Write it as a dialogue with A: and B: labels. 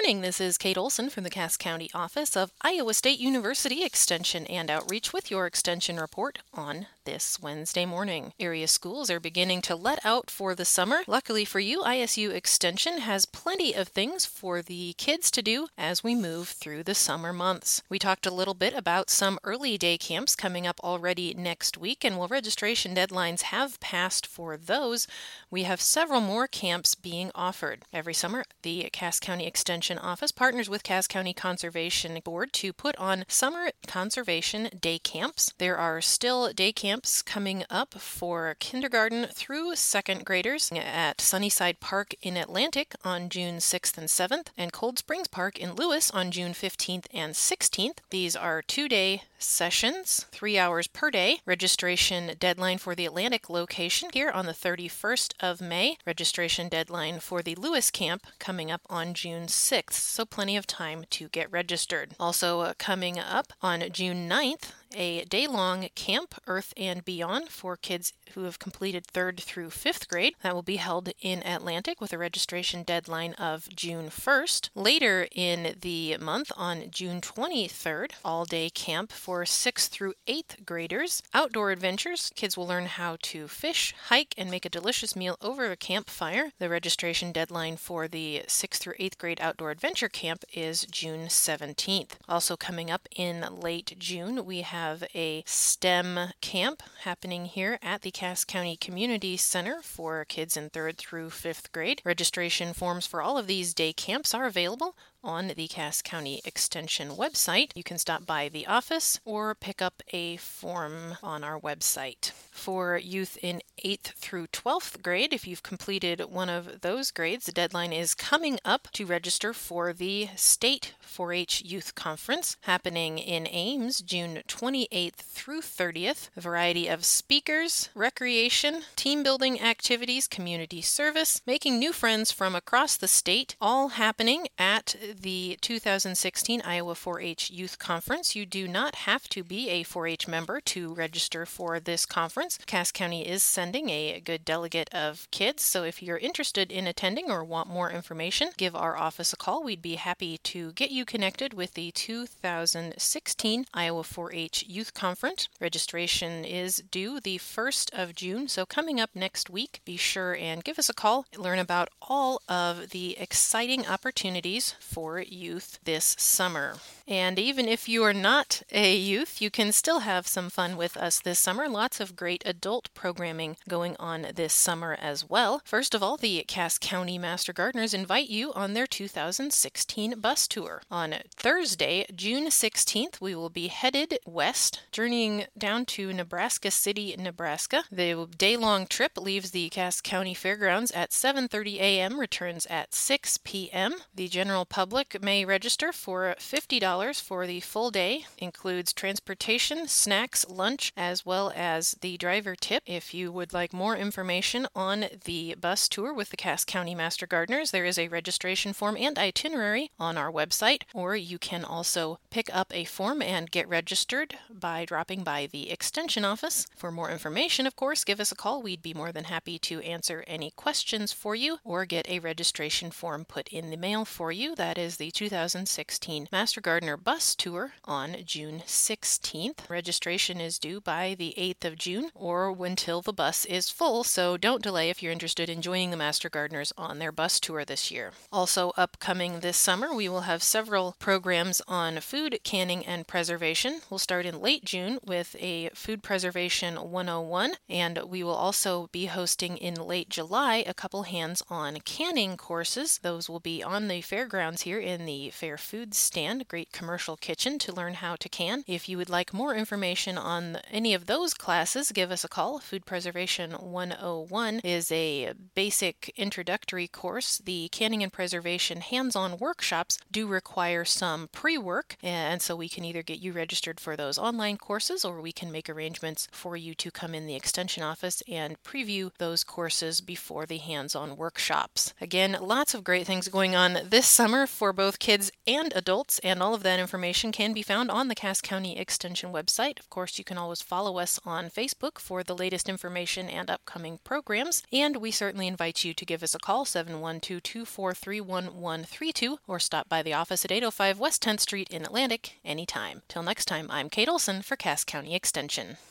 A: morning. This is Kate Olson from the Cass County office of Iowa State University Extension and Outreach with your Extension report on this Wednesday morning. Area schools are beginning to let out for the summer. Luckily for you, ISU Extension has plenty of things for the kids to do as we move through the summer months. We talked a little bit about some early day camps coming up already next week, and while registration deadlines have passed for those, we have several more camps being offered. Every summer, the Cass County Extension Office partners with Cass County Conservation Board to put on summer conservation day camps. There are still day camps coming up for kindergarten through second graders at Sunnyside Park in Atlantic on June 6th and 7th, and Cold Springs Park in Lewis on June 15th and 16th. These are 2-day sessions, 3 hours per day. Registration deadline for the Atlantic location here on the 31st of May. Registration deadline for the Lewis camp coming up on June 6th, so plenty of time to get registered. Also coming up on June 9th, a day-long camp, Earth and Beyond, for kids who have completed 3rd through 5th grade. That will be held in Atlantic with a registration deadline of June 1st. Later in the month, on June 23rd, all-day camp for 6th through 8th graders. Outdoor adventures. Kids will learn how to fish, hike, and make a delicious meal over a campfire. The registration deadline for the 6th through 8th grade outdoor adventure camp is June 17th. Also coming up in late June, we have a STEM camp happening here at the Cass County Community Center for kids in 3rd through 5th grade. Registration forms for all of these day camps are available on the Cass County Extension website. You can stop by the office or pick up a form on our website. For youth in 8th through 12th grade, if you've completed one of those grades, the deadline is coming up to register for the State 4-H Youth Conference happening in Ames, June 28th through 30th. A variety of speakers, recreation, team building activities, community service, making new friends from across the state, all happening at the 2016 Iowa 4-H Youth Conference. You do not have to be a 4-H member to register for this conference. Cass County is sending a good delegate of kids, so if you're interested in attending or want more information, give our office a call. We'd be happy to get you connected with the 2016 Iowa 4-H Youth Conference. Registration is due the 1st of June, so coming up next week, be sure and give us a call and learn about all of the exciting opportunities for youth this summer. And even if you are not a youth, you can still have some fun with us this summer. Lots of great adult programming going on this summer as well. First of all, the Cass County Master Gardeners invite you on their 2016 bus tour. On Thursday, June 16th, we will be headed west, journeying down to Nebraska City, Nebraska. The day-long trip leaves the Cass County Fairgrounds at 7:30 a.m., returns at 6 p.m. The general public may register for $50 for the full day. Includes transportation, snacks, lunch, as well as the driver tip. If you would like more information on the bus tour with the Cass County Master Gardeners, there is a registration form and itinerary on our website, or you can also pick up a form and get registered by dropping by the Extension office. For more information, of course, give us a call. We'd be more than happy to answer any questions for you or get a registration form put in the mail for you. That is the 2016 Master Gardener Bus Tour on June 16th. Registration is due by the 8th of June or until the bus is full, so don't delay if you're interested in joining the Master Gardeners on their bus tour this year. Also upcoming this summer, we will have several programs on food canning and preservation. We'll start in late June with a Food Preservation 101, and we will also be hosting in late July a couple hands-on canning courses. Those will be on the fairgrounds here in the Fair Foods stand, great commercial kitchen to learn how to can. If you would like more information on any of those classes, give us a call. Food Preservation 101 is a basic introductory course. The canning and preservation hands-on workshops do require some pre-work, and so we can either get you registered for those online courses or we can make arrangements for you to come in the Extension office and preview those courses before the hands-on workshops. Again, lots of great things going on this summer for both kids and adults, and all of that information can be found on the Cass County Extension website. Of course, you can always follow us on Facebook for the latest information and upcoming programs, and we certainly invite you to give us a call, 712-243-1132, or stop by the office at 805 West 10th Street in Atlantic anytime. Till next time, I'm Kate Olson for Cass County Extension.